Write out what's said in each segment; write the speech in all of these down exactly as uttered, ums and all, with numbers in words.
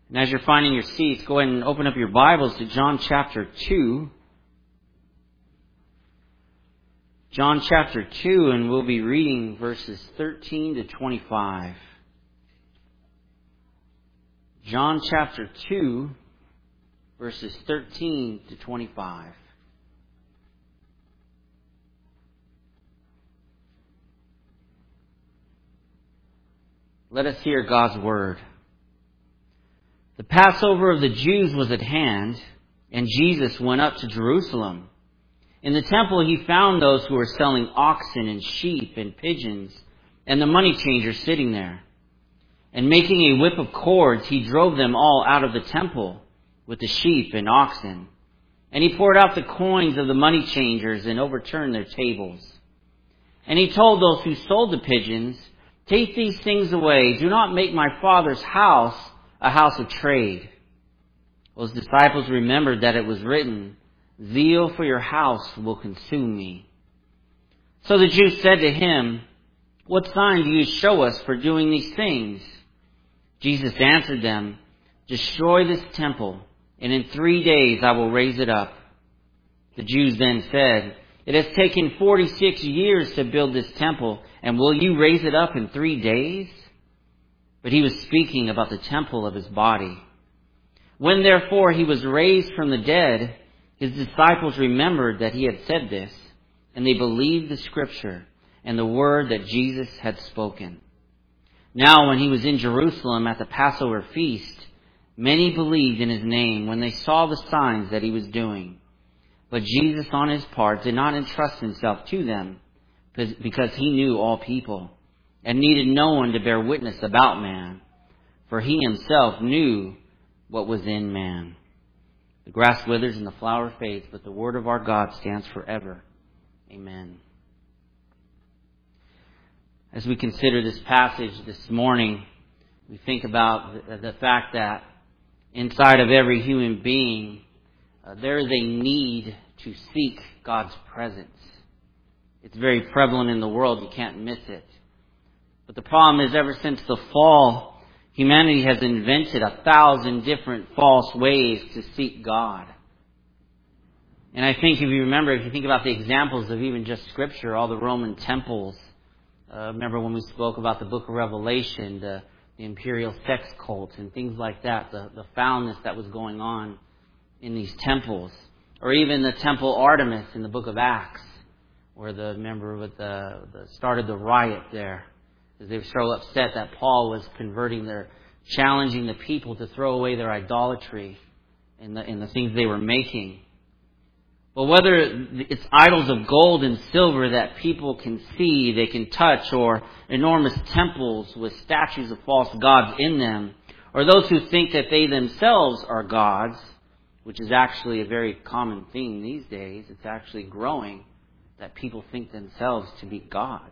And as you're finding your seats, go ahead and open up your Bibles to John chapter two. John chapter two, and we'll be reading verses thirteen to twenty-five. John chapter two, verses thirteen to twenty-five. Let us hear God's word. The Passover of the Jews was at hand, and Jesus went up to Jerusalem. In the temple he found those who were selling oxen and sheep and pigeons, and the money changers sitting there. And making a whip of cords, he drove them all out of the temple with the sheep and oxen. And he poured out the coins of the money changers and overturned their tables. And he told those who sold the pigeons, "Take these things away. Do not make my Father's house a house of trade." Well, his disciples remembered that it was written, "Zeal for your house will consume me." So the Jews said to him, "What sign do you show us for doing these things?" Jesus answered them, "Destroy this temple, and in three days I will raise it up." The Jews then said, "It has taken forty-six years to build this temple, and will you raise it up in three days?" But he was speaking about the temple of his body. When therefore he was raised from the dead, his disciples remembered that he had said this, and they believed the scripture and the word that Jesus had spoken. Now when he was in Jerusalem at the Passover feast, many believed in his name when they saw the signs that he was doing. But Jesus on his part did not entrust himself to them, because he knew all people, and needed no one to bear witness about man, for he himself knew what was in man. The grass withers and the flower fades, but the word of our God stands forever. Amen. As we consider this passage this morning, we think about the, the fact that inside of every human being, uh, there is a need to seek God's presence. It's very prevalent in the world. You can't miss it. But the problem is, ever since the fall, humanity has invented a thousand different false ways to seek God. And I think if you remember, if you think about the examples of even just Scripture, all the Roman temples, uh, remember when we spoke about the book of Revelation, the, the imperial sex cult and things like that, the, the foulness that was going on in these temples. Or even the temple Artemis in the book of Acts, where the, remember with the, the started the riot there. Because they were so upset that Paul was converting their, challenging the people to throw away their idolatry and the, and the things they were making. But whether it's idols of gold and silver that people can see, they can touch, or enormous temples with statues of false gods in them, or those who think that they themselves are gods, which is actually a very common thing these days. It's actually growing that people think themselves to be gods.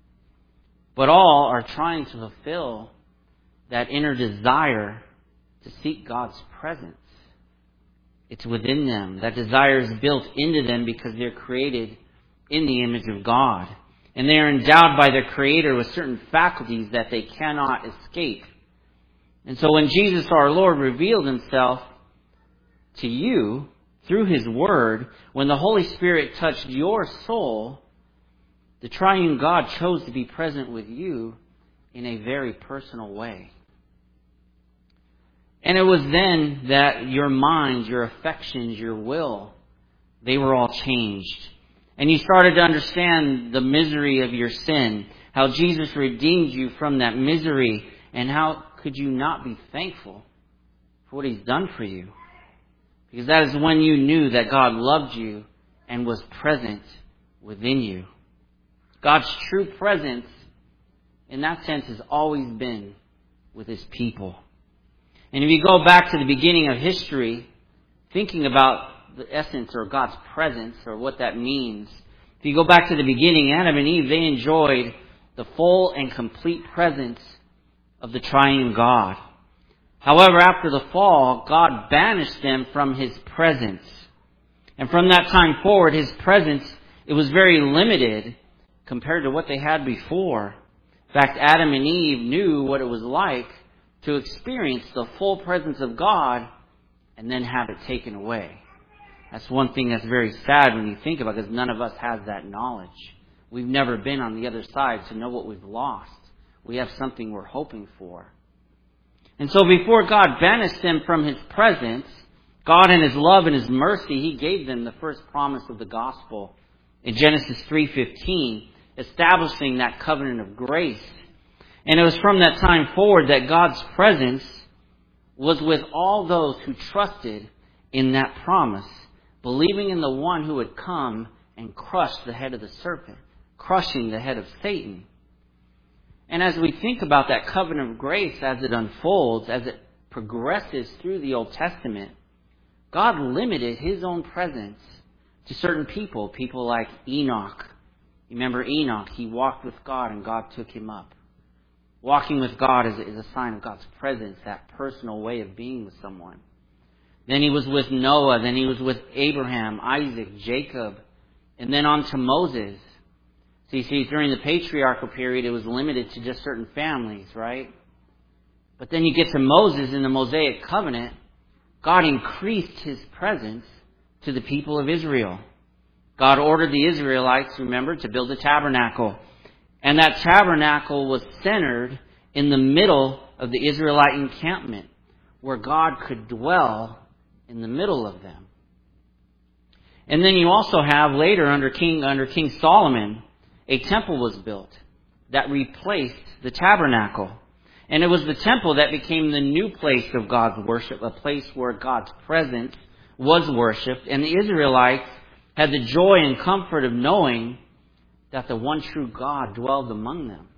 But all are trying to fulfill that inner desire to seek God's presence. It's within them. That desire is built into them because they're created in the image of God. And they are endowed by their Creator with certain faculties that they cannot escape. And so when Jesus our Lord revealed himself to you through his word, when the Holy Spirit touched your soul, the triune God chose to be present with you in a very personal way. And it was then that your mind, your affections, your will, they were all changed. And you started to understand the misery of your sin, how Jesus redeemed you from that misery, and how could you not be thankful for what he's done for you? Because that is when you knew that God loved you and was present within you. God's true presence, in that sense, has always been with his people. And if you go back to the beginning of history, thinking about the essence or God's presence or what that means, if you go back to the beginning, Adam and Eve, they enjoyed the full and complete presence of the triune God. However, after the fall, God banished them from his presence. And from that time forward, his presence, it was very limited compared to what they had before. In fact, Adam and Eve knew what it was like to experience the full presence of God and then have it taken away. That's one thing that's very sad when you think about it, because none of us has that knowledge. We've never been on the other side to know what we've lost. We have something we're hoping for. And so before God banished them from His presence, God in His love and His mercy, He gave them the first promise of the gospel in Genesis three fifteen, establishing that covenant of grace. And it was from that time forward that God's presence was with all those who trusted in that promise, believing in the one who would come and crush the head of the serpent, crushing the head of Satan. And as we think about that covenant of grace as it unfolds, as it progresses through the Old Testament, God limited His own presence to certain people, people like Enoch. You remember Enoch, he walked with God and God took him up. Walking with God is a, is a sign of God's presence, that personal way of being with someone. Then he was with Noah, then he was with Abraham, Isaac, Jacob, and then on to Moses. So you see, during the patriarchal period, it was limited to just certain families, right? But then you get to Moses in the Mosaic covenant, God increased His presence to the people of Israel. God ordered the Israelites, remember, to build a tabernacle. And that tabernacle was centered in the middle of the Israelite encampment, where God could dwell in the middle of them. And then you also have later under King, under King Solomon, a temple was built that replaced the tabernacle. And it was the temple that became the new place of God's worship, a place where God's presence was worshipped. And the Israelites had the joy and comfort of knowing that the one true God dwelled among them.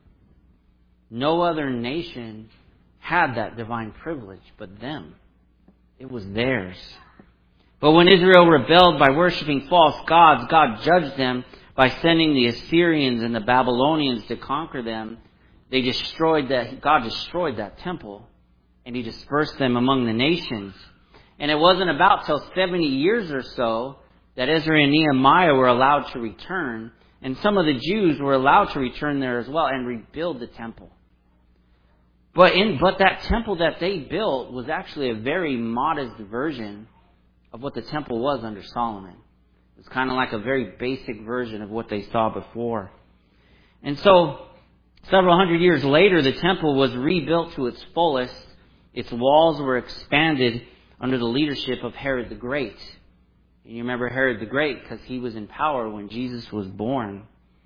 No other nation had that divine privilege but them. It was theirs. But when Israel rebelled by worshiping false gods, God judged them by sending the Assyrians and the Babylonians to conquer them. They destroyed that, God destroyed that temple, and He dispersed them among the nations. And it wasn't about till seventy years or so that Ezra and Nehemiah were allowed to return, and some of the Jews were allowed to return there as well and rebuild the temple. But in but that temple that they built was actually a very modest version of what the temple was under Solomon. It was kind of like a very basic version of what they saw before. And so, several hundred years later, the temple was rebuilt to its fullest. Its walls were expanded under the leadership of Herod the Great. And you remember Herod the Great because he was in power when Jesus was born.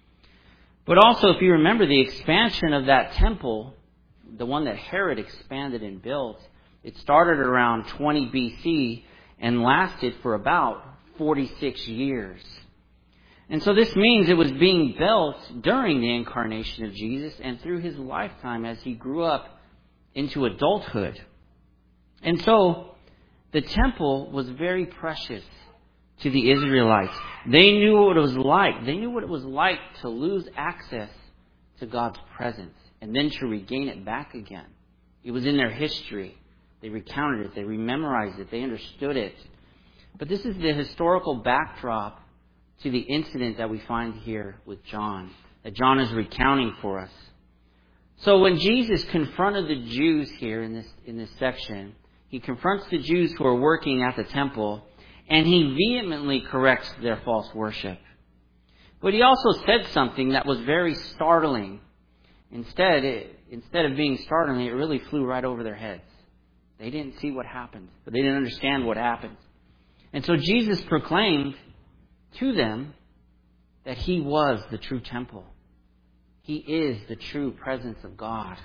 But also, if you remember the expansion of that temple, the one that Herod expanded and built, it started around twenty B C and lasted for about forty-six years. And so this means it was being built during the incarnation of Jesus and through His lifetime as He grew up into adulthood. And so the temple was very precious to the Israelites. They knew what it was like. They knew what it was like to lose access to God's presence and then to regain it back again. It was in their history. They recounted it. They memorized it. They understood it. But this is the historical backdrop to the incident that we find here with John, that John is recounting for us. So when Jesus confronted the Jews here in this, in this section, He confronts the Jews who are working at the temple, and He vehemently corrects their false worship. But He also said something that was very startling. Instead, it, instead of being startling, it really flew right over their heads. They didn't see what happened, but they didn't understand what happened. And so Jesus proclaimed to them that He was the true temple. He is the true presence of God.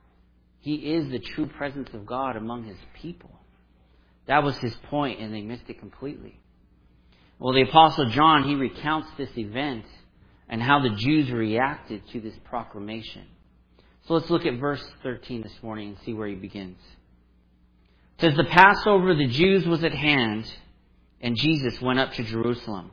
He is the true presence of God among His people. That was His point, and they missed it completely. Well, the Apostle John, he recounts this event and how the Jews reacted to this proclamation. So let's look at verse thirteen this morning and see where he begins. It says, the Passover of the Jews was at hand, and Jesus went up to Jerusalem.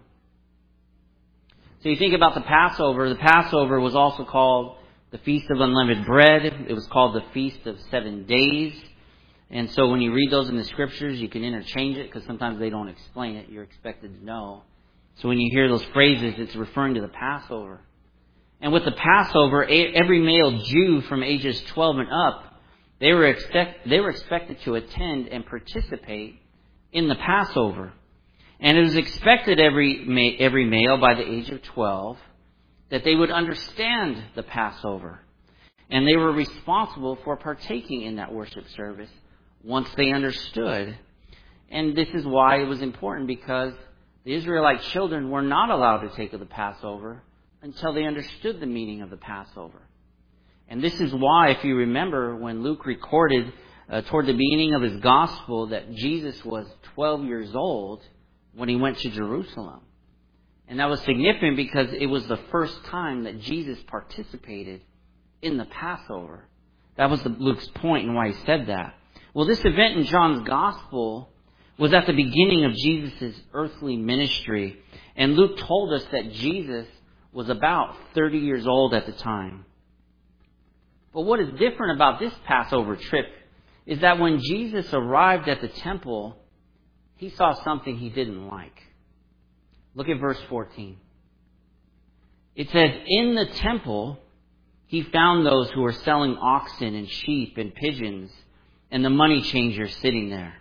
So you think about the Passover. The Passover was also called the Feast of Unleavened Bread. It was called the Feast of Seven Days. And so when you read those in the Scriptures, you can interchange it because sometimes they don't explain it. You're expected to know. So when you hear those phrases, it's referring to the Passover. And with the Passover, every male Jew from ages twelve and up They were expect, they were expected to attend and participate in the Passover. And it was expected every every male by the age of twelve that they would understand the Passover. And they were responsible for partaking in that worship service once they understood. And this is why it was important, because the Israelite children were not allowed to take of the Passover until they understood the meaning of the Passover. And this is why, if you remember, when Luke recorded uh, toward the beginning of his gospel that Jesus was twelve years old when he went to Jerusalem. And that was significant because it was the first time that Jesus participated in the Passover. That was the, Luke's point and why he said that. Well, this event in John's gospel was at the beginning of Jesus' earthly ministry. And Luke told us that Jesus was about thirty years old at the time. But what is different about this Passover trip is that when Jesus arrived at the temple, he saw something he didn't like. Look at verse fourteen. It says, in the temple, he found those who were selling oxen and sheep and pigeons and the money changers sitting there.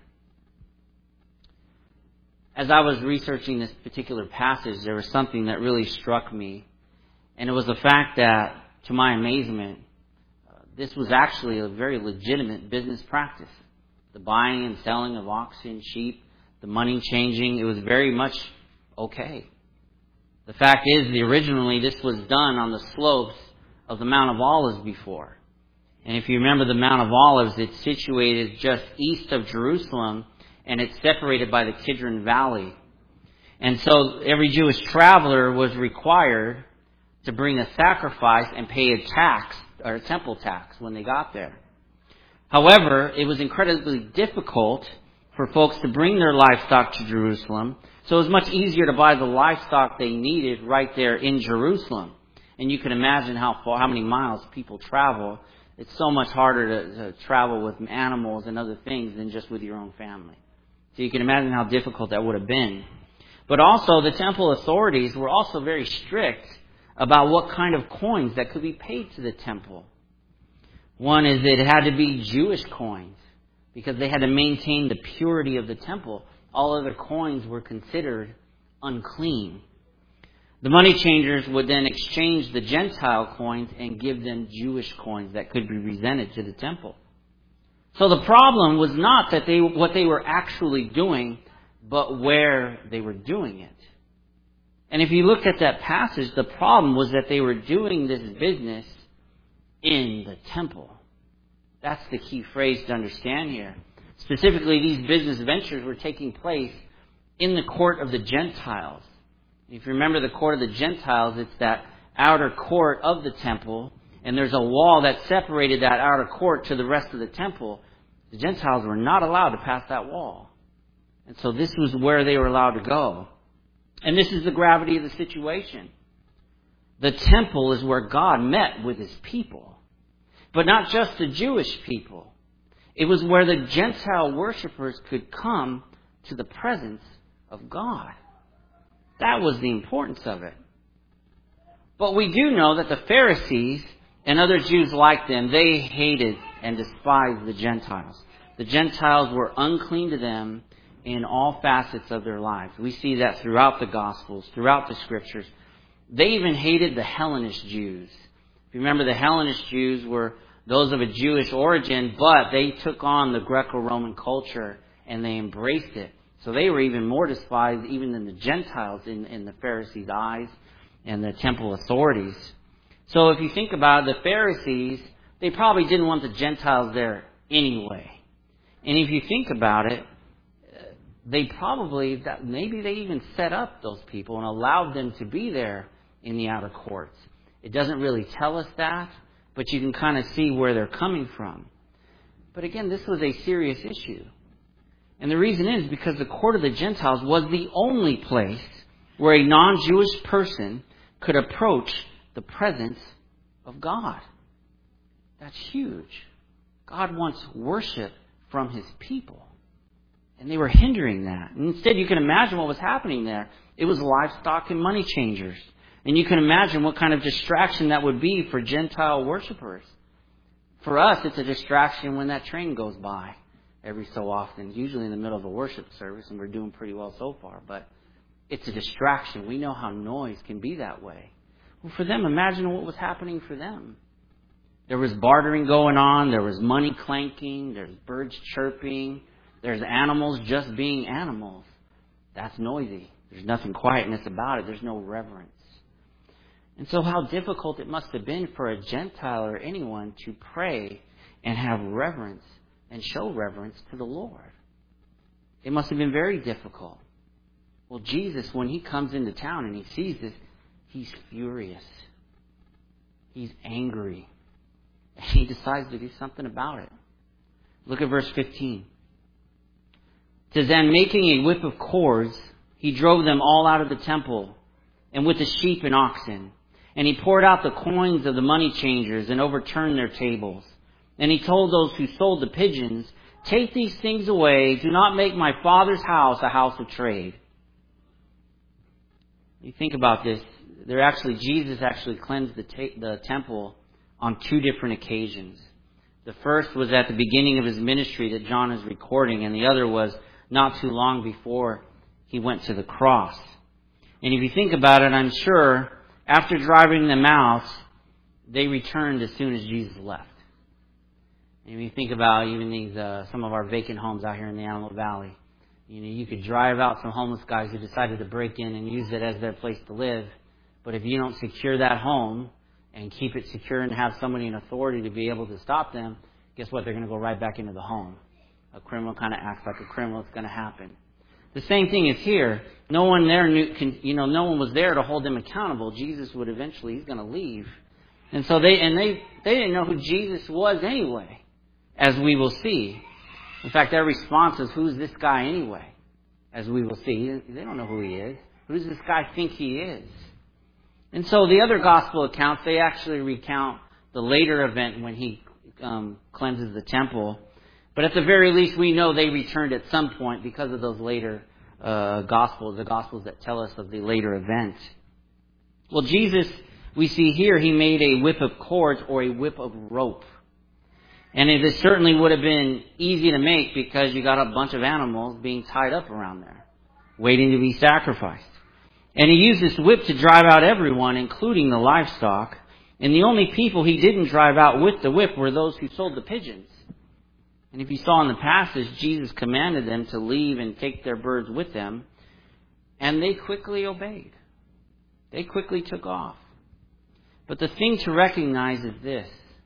As I was researching this particular passage, there was something that really struck me. And it was the fact that, to my amazement, this was actually a very legitimate business practice. The buying and selling of oxen, sheep, the money changing, it was very much okay. The fact is, the originally this was done on the slopes of the Mount of Olives before. And if you remember the Mount of Olives, it's situated just east of Jerusalem, and it's separated by the Kidron Valley. And so every Jewish traveler was required to bring a sacrifice and pay a tax, or a temple tax, when they got there. However, it was incredibly difficult for folks to bring their livestock to Jerusalem, so it was much easier to buy the livestock they needed right there in Jerusalem. And you can imagine how far, how many miles people travel. It's so much harder to, to travel with animals and other things than just with your own family. So you can imagine how difficult that would have been. But also, the temple authorities were also very strict about what kind of coins that could be paid to the temple. One is it had to be Jewish coins, because they had to maintain the purity of the temple. All other coins were considered unclean. The money changers would then exchange the Gentile coins and give them Jewish coins that could be presented to the temple. So the problem was not that they what they were actually doing, but where they were doing it. And if you look at that passage, the problem was that they were doing this business in the temple. That's the key phrase to understand here. Specifically, these business ventures were taking place in the court of the Gentiles. If you remember the court of the Gentiles, it's that outer court of the temple, and there's a wall that separated that outer court to the rest of the temple. The Gentiles were not allowed to pass that wall. And so this was where they were allowed to go. And this is the gravity of the situation. The temple is where God met with his people. But not just the Jewish people. It was where the Gentile worshipers could come to the presence of God. That was the importance of it. But we do know that the Pharisees and other Jews like them, they hated and despised the Gentiles. The Gentiles were unclean to them in all facets of their lives. We see that throughout the Gospels, throughout the Scriptures. They even hated the Hellenist Jews. If you remember, the Hellenist Jews were those of a Jewish origin, but they took on the Greco-Roman culture and they embraced it. So they were even more despised even than the Gentiles in, in the Pharisees' eyes and the temple authorities. So if you think about it, the Pharisees, they probably didn't want the Gentiles there anyway. And if you think about it, they probably, that maybe they even set up those people and allowed them to be there in the outer courts. It doesn't really tell us that, but you can kind of see where they're coming from. But again, this was a serious issue. And the reason is because the court of the Gentiles was the only place where a non-Jewish person could approach the presence of God. That's huge. God wants worship from his people. And they were hindering that. And instead, you can imagine what was happening there. It was livestock and money changers. And you can imagine what kind of distraction that would be for Gentile worshipers. For us, it's a distraction when that train goes by every so often, usually in the middle of a worship service, and we're doing pretty well so far. But it's a distraction. We know how noise can be that way. Well, for them, imagine what was happening for them. There was bartering going on. There was money clanking. There's birds chirping. There's animals just being animals. That's noisy. There's nothing quietness about it. There's no reverence. And so how difficult it must have been for a Gentile or anyone to pray and have reverence and show reverence to the Lord. It must have been very difficult. Well, Jesus, when he comes into town and he sees this, he's furious. He's angry. And he decides to do something about it. Look at verse fifteen. It says, "And making a whip of cords, he drove them all out of the temple, and with the sheep and oxen. And he poured out the coins of the money changers and overturned their tables. And he told those who sold the pigeons, 'Take these things away. Do not make my Father's house a house of trade.'" You think about this. There actually, Jesus actually cleansed the, ta- the temple on two different occasions. The first was at the beginning of his ministry that John is recording, and the other was not too long before he went to the cross. And if you think about it, I'm sure after driving them out, they returned as soon as Jesus left. And if you think about even these, uh, some of our vacant homes out here in the Antelope Valley, you know, you could drive out some homeless guys who decided to break in and use it as their place to live. But if you don't secure that home and keep it secure and have somebody in authority to be able to stop them, guess what? They're going to go right back into the home. A criminal kind of acts like a criminal. It's going to happen. The same thing is here. No one there knew, you know, no one was there to hold them accountable. Jesus would eventually, he's going to leave. And so they, and they, they didn't know who Jesus was anyway, as we will see. In fact, their response is, "Who's this guy anyway?" As we will see. They don't know who he is. Who does this guy think he is? And so the other gospel accounts, they actually recount the later event when he um, cleanses the temple. But at the very least, we know they returned at some point because of those later uh, gospels, the gospels that tell us of the later event. Well, Jesus, we see here, he made a whip of cords or a whip of rope. And it certainly would have been easy to make because you got a bunch of animals being tied up around there, waiting to be sacrificed. And he used this whip to drive out everyone, including the livestock. And the only people he didn't drive out with the whip were those who sold the pigeons. And if you saw in the passage, Jesus commanded them to leave and take their birds with them. And they quickly obeyed. They quickly took off. But the thing to recognize is this.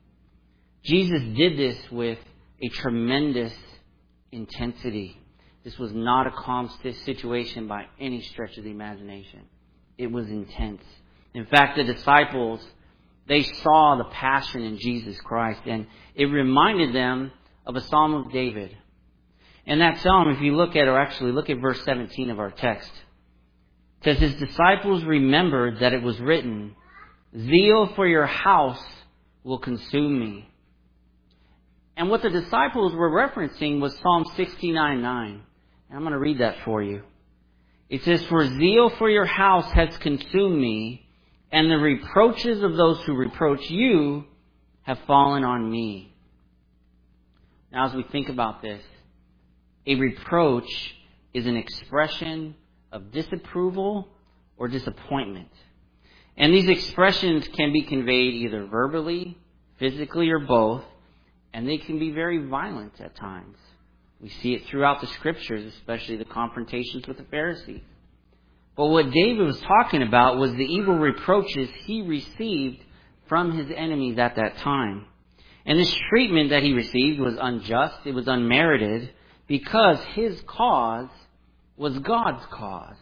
Jesus did this with a tremendous intensity. This was not a calm situation by any stretch of the imagination. It was intense. In fact, the disciples, they saw the passion in Jesus Christ, and it reminded them of a Psalm of David. And that psalm, if you look at, or actually look at verse seventeen of our text, it says, "His disciples remembered that it was written, 'Zeal for your house will consume me.'" And what the disciples were referencing was Psalm sixty-nine nine. And I'm going to read that for you. It says, "For zeal for your house has consumed me, and the reproaches of those who reproach you have fallen on me." Now, as we think about this, a reproach is an expression of disapproval or disappointment. And these expressions can be conveyed either verbally, physically, or both. And they can be very violent at times. We see it throughout the scriptures, especially the confrontations with the Pharisees. But what David was talking about was the evil reproaches he received from his enemies at that time. And this treatment that he received was unjust, it was unmerited, because his cause was God's cause.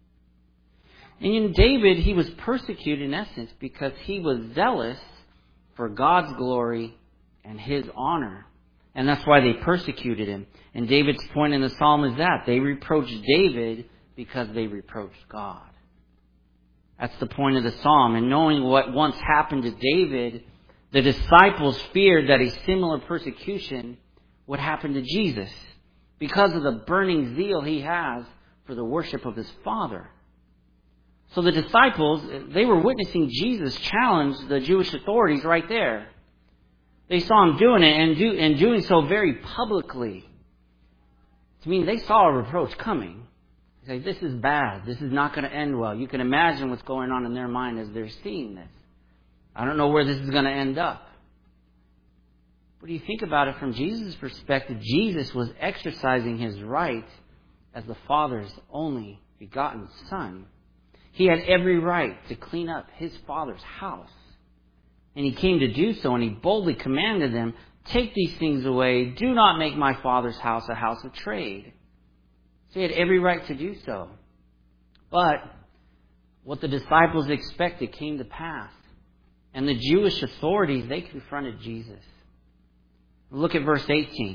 And in David, he was persecuted in essence because he was zealous for God's glory and his honor. And that's why they persecuted him. And David's point in the psalm is that they reproached David because they reproached God. That's the point of the psalm. And knowing what once happened to David, the disciples feared that a similar persecution would happen to Jesus because of the burning zeal he has for the worship of his Father. So the disciples, they were witnessing Jesus challenge the Jewish authorities right there. They saw him doing it and, do, and doing so very publicly. I mean, they saw a reproach coming. They say, this is bad. This is not going to end well. You can imagine what's going on in their mind as they're seeing this. I don't know where this is going to end up. But do you think about it from Jesus' perspective? Jesus was exercising his right as the Father's only begotten Son. He had every right to clean up his Father's house. And he came to do so, and he boldly commanded them, take these things away. Do not make my Father's house a house of trade. So he had every right to do so. But what the disciples expected came to pass. And the Jewish authorities, they confronted Jesus. Look at verse eighteen.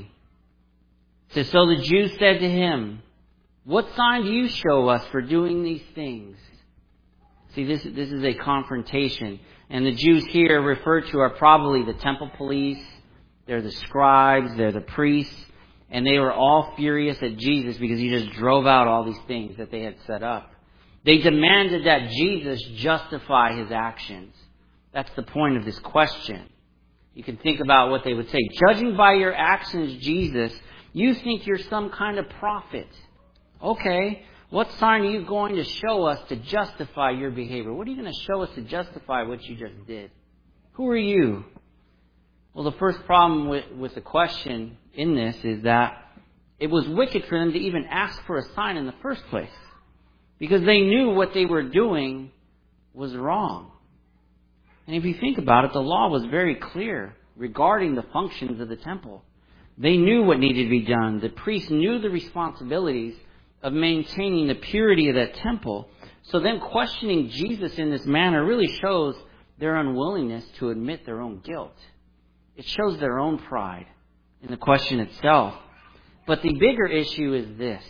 It says, so the Jews said to him, what sign do you show us for doing these things? See, this, this is a confrontation. And the Jews here referred to are probably the temple police. They're the scribes. They're the priests. And they were all furious at Jesus because he just drove out all these things that they had set up. They demanded that Jesus justify his actions. That's the point of this question. You can think about what they would say. Judging by your actions, Jesus, you think you're some kind of prophet. Okay, what sign are you going to show us to justify your behavior? What are you going to show us to justify what you just did? Who are you? Well, the first problem with, with the question in this is that it was wicked for them to even ask for a sign in the first place. Because they knew what they were doing was wrong. And if you think about it, the law was very clear regarding the functions of the temple. They knew what needed to be done. The priests knew the responsibilities of maintaining the purity of that temple. So then questioning Jesus in this manner really shows their unwillingness to admit their own guilt. It shows their own pride in the question itself. But the bigger issue is this,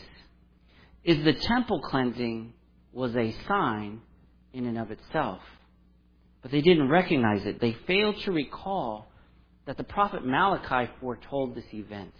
is the temple cleansing was a sign in and of itself. But they didn't recognize it. They failed to recall that the prophet Malachi foretold this event.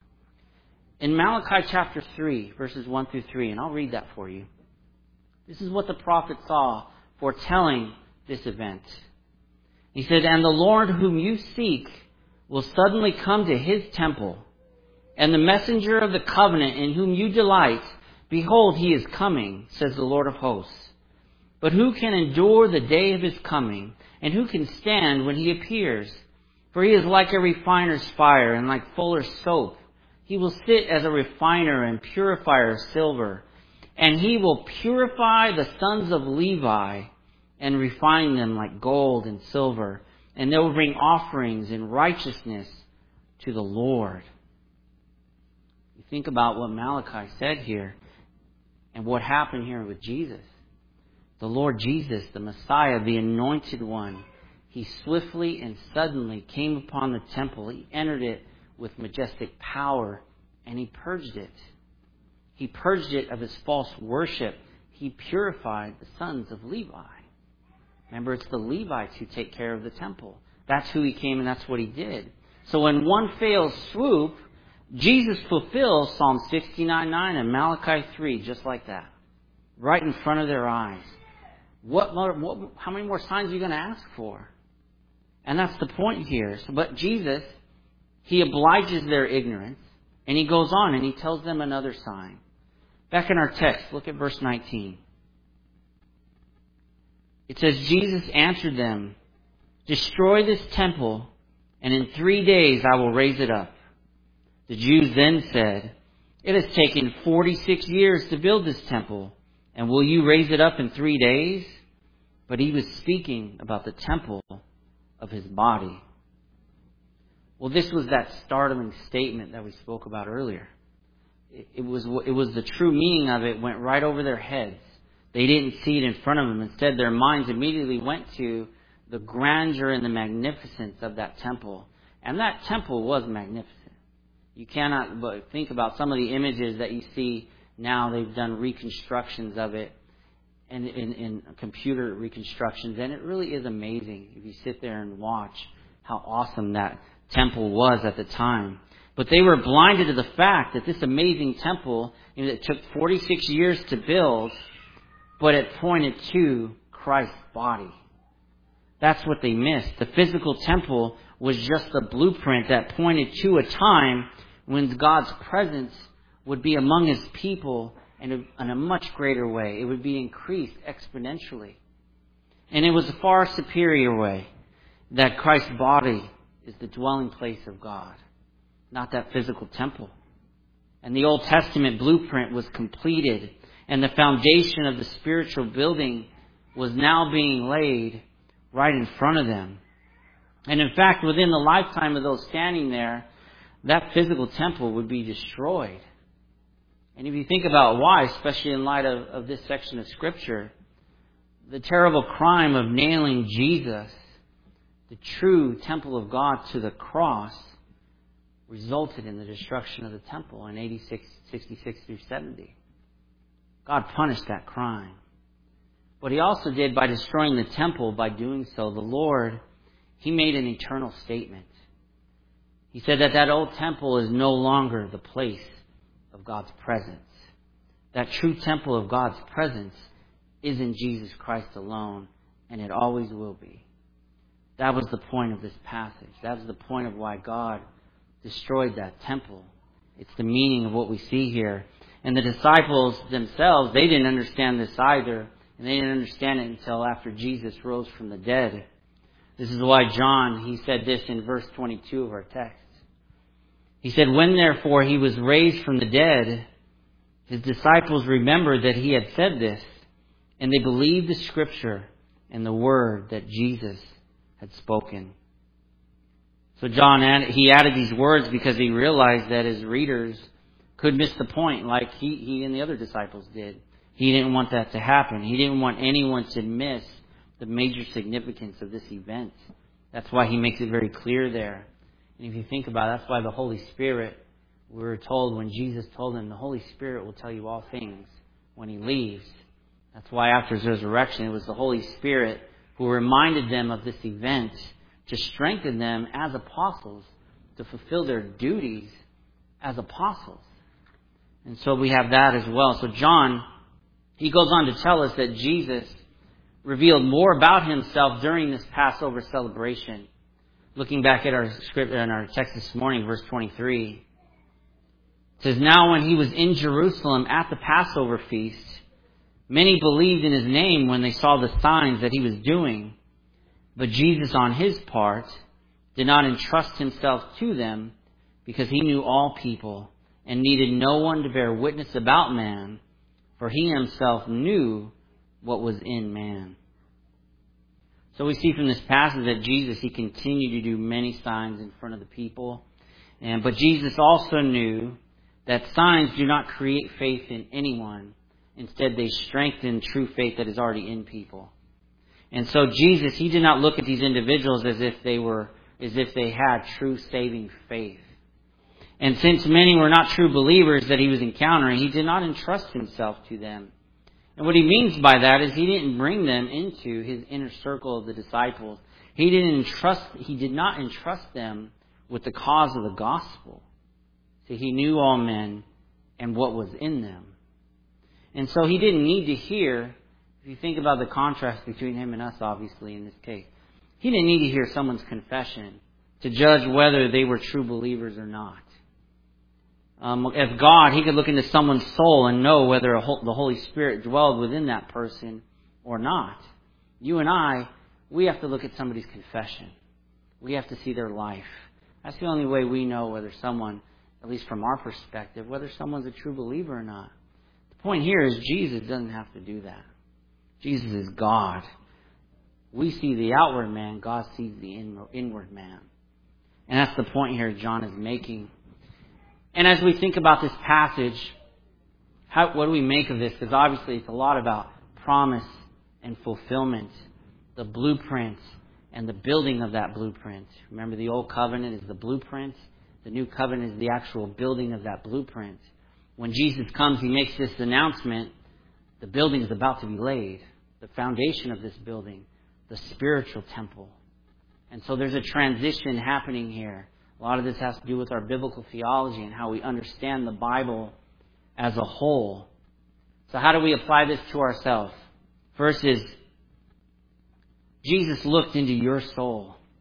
In Malachi chapter three, verses one through three, and I'll read that for you. This is what the prophet saw foretelling this event. He said, and the Lord whom you seek will suddenly come to his temple, and the messenger of the covenant in whom you delight, behold, he is coming, says the Lord of hosts. But who can endure the day of his coming? And who can stand when he appears? For he is like a refiner's fire and like fuller's soap. He will sit as a refiner and purifier of silver. And he will purify the sons of Levi and refine them like gold and silver. And they will bring offerings in righteousness to the Lord. You think about what Malachi said here and what happened here with Jesus. The Lord Jesus, the Messiah, the Anointed One, he swiftly and suddenly came upon the temple. He entered it with majestic power, and he purged it. He purged it of his false worship. He purified the sons of Levi. Remember, it's the Levites who take care of the temple. That's who he came, and that's what he did. So in one fell swoop, Jesus fulfills Psalm sixty-nine nine and Malachi three, just like that. Right in front of their eyes. What more, what, how many more signs are you going to ask for? And that's the point here. So, but Jesus, he obliges their ignorance, and he goes on and he tells them another sign. Back in our text, look at verse nineteen. It says, Jesus answered them, destroy this temple, and in three days I will raise it up. The Jews then said, it has taken forty-six years to build this temple, and will you raise it up in three days? But he was speaking about the temple of his body. Well, this was that startling statement that we spoke about earlier. It, it was it was the true meaning of it went right over their heads. They didn't see it in front of them. Instead, their minds immediately went to the grandeur and the magnificence of that temple. And that temple was magnificent. You cannot but think about some of the images that you see now. They've done reconstructions of it and in, in computer reconstructions. And it really is amazing if you sit there and watch how awesome that temple was at the time. But they were blinded to the fact that this amazing temple, you know, it took forty-six years to build, but it pointed to Christ's body. That's what they missed. The physical temple was just a blueprint that pointed to a time when God's presence would be among His people in a, in a much greater way. It would be increased exponentially. And it was a far superior way that Christ's body is the dwelling place of God, not that physical temple. And the Old Testament blueprint was completed, and the foundation of the spiritual building was now being laid right in front of them. And in fact, within the lifetime of those standing there, that physical temple would be destroyed. And if you think about why, especially in light of, of this section of Scripture, the terrible crime of nailing Jesus, the true temple of God, to the cross, resulted in the destruction of the temple in eighty-six, sixty-six through seventy. God punished that crime. But He also did, by destroying the temple, by doing so, the Lord, He made an eternal statement. He said that that old temple is no longer the place of God's presence. That true temple of God's presence is in Jesus Christ alone, and it always will be. That was the point of this passage. That was the point of why God destroyed that temple. It's the meaning of what we see here. And the disciples themselves, they didn't understand this either. And they didn't understand it until after Jesus rose from the dead. This is why John, he said this in verse twenty-two of our text. He said, "When therefore He was raised from the dead, His disciples remembered that He had said this, and they believed the Scripture and the word that Jesus had spoken." So John, added, he added these words because he realized that his readers could miss the point like he, he and the other disciples did. He didn't want that to happen. He didn't want anyone to miss the major significance of this event. That's why he makes it very clear there. And if you think about it, that's why the Holy Spirit, we were told when Jesus told them, the Holy Spirit will tell you all things when He leaves. That's why after His resurrection, it was the Holy Spirit who reminded them of this event to strengthen them as apostles, to fulfill their duties as apostles. And so we have that as well. So John, he goes on to tell us that Jesus revealed more about Himself during this Passover celebration. Looking back at our script and our text this morning, verse twenty-three, it says, "Now when He was in Jerusalem at the Passover feast, many believed in His name when they saw the signs that He was doing. But Jesus, on His part, did not entrust Himself to them, because He knew all people and needed no one to bear witness about man, for He Himself knew what was in man." So we see from this passage that Jesus, He continued to do many signs in front of the people. And but Jesus also knew that signs do not create faith in anyone. Instead, they strengthen true faith that is already in people. And so Jesus, He did not look at these individuals as if they were, as if they had true saving faith. And since many were not true believers that He was encountering, He did not entrust Himself to them. And what He means by that is He didn't bring them into His inner circle of the disciples. He didn't entrust, He did not entrust them with the cause of the gospel. See, He knew all men and what was in them. And so He didn't need to hear, if you think about the contrast between Him and us, obviously, in this case, He didn't need to hear someone's confession to judge whether they were true believers or not. Um, as God, He could look into someone's soul and know whether a whole, the Holy Spirit dwelled within that person or not. You and I, we have to look at somebody's confession. We have to see their life. That's the only way we know whether someone, at least from our perspective, whether someone's a true believer or not. The point here is Jesus doesn't have to do that. Jesus is God. We see the outward man. God sees the inward man. And that's the point here John is making. And as we think about this passage, how, what do we make of this? Because obviously it's a lot about promise and fulfillment, the blueprint and the building of that blueprint. Remember, the old covenant is the blueprint. The new covenant is the actual building of that blueprint. When Jesus comes, He makes this announcement. The building is about to be laid. The foundation of this building, the spiritual temple. And so there's a transition happening here. A lot of this has to do with our biblical theology and how we understand the Bible as a whole. So how do we apply this to ourselves? First is, Jesus looked into your soul.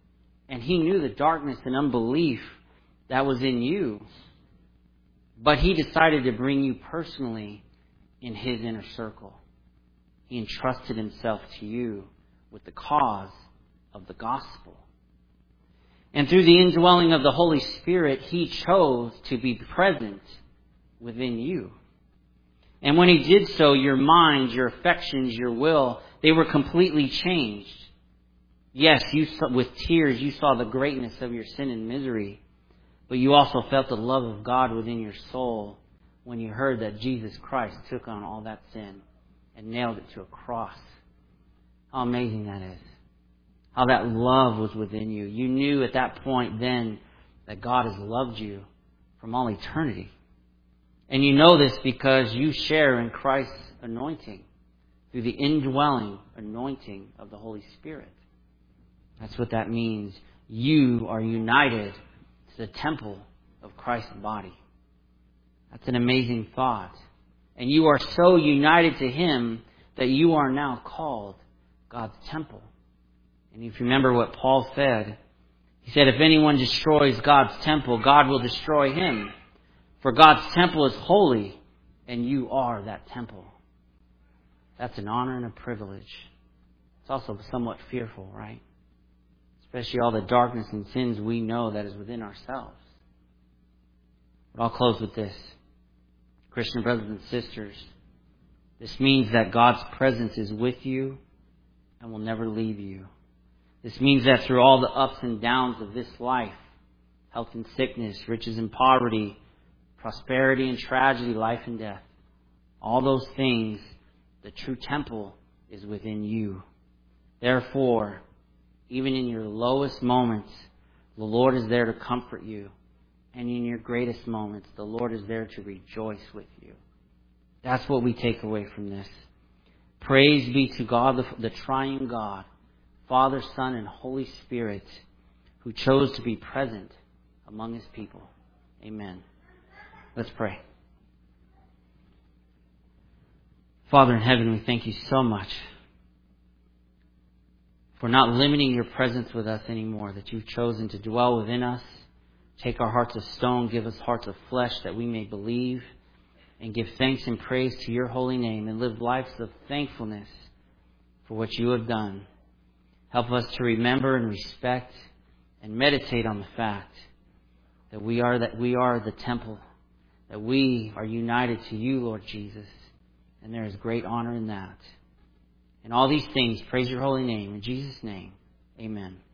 And He knew the darkness and unbelief that was in you. But He decided to bring you personally in His inner circle. He entrusted Himself to you with the cause of the gospel. And through the indwelling of the Holy Spirit, He chose to be present within you. And when He did so, your mind, your affections, your will, they were completely changed. Yes, you saw, with tears, you saw the greatness of your sin and misery. But you also felt the love of God within your soul when you heard that Jesus Christ took on all that sin and nailed it to a cross. How amazing that is. How that love was within you. You knew at that point then that God has loved you from all eternity. And you know this because you share in Christ's anointing through the indwelling anointing of the Holy Spirit. That's what that means. You are united to the temple of Christ's body. That's an amazing thought. And you are so united to Him that you are now called God's temple. And if you remember what Paul said, he said, if anyone destroys God's temple, God will destroy him. For God's temple is holy, and you are that temple. That's an honor and a privilege. It's also somewhat fearful, right? Especially all the darkness and sins we know that is within ourselves. But I'll close with this. Christian brothers and sisters, this means that God's presence is with you and will never leave you. This means that through all the ups and downs of this life, health and sickness, riches and poverty, prosperity and tragedy, life and death, all those things, the true temple is within you. Therefore, even in your lowest moments, the Lord is there to comfort you. And in your greatest moments, the Lord is there to rejoice with you. That's what we take away from this. Praise be to God, the, the triune God, Father, Son, and Holy Spirit, who chose to be present among His people. Amen. Let's pray. Father in heaven, we thank You so much for not limiting Your presence with us anymore, that You've chosen to dwell within us. Take our hearts of stone, give us hearts of flesh that we may believe and give thanks and praise to Your holy name and live lives of thankfulness for what You have done. Help us to remember and respect and meditate on the fact that we are that we are the temple, that we are united to You, Lord Jesus, and there is great honor in that. In all these things, praise Your holy name. In Jesus' name, amen.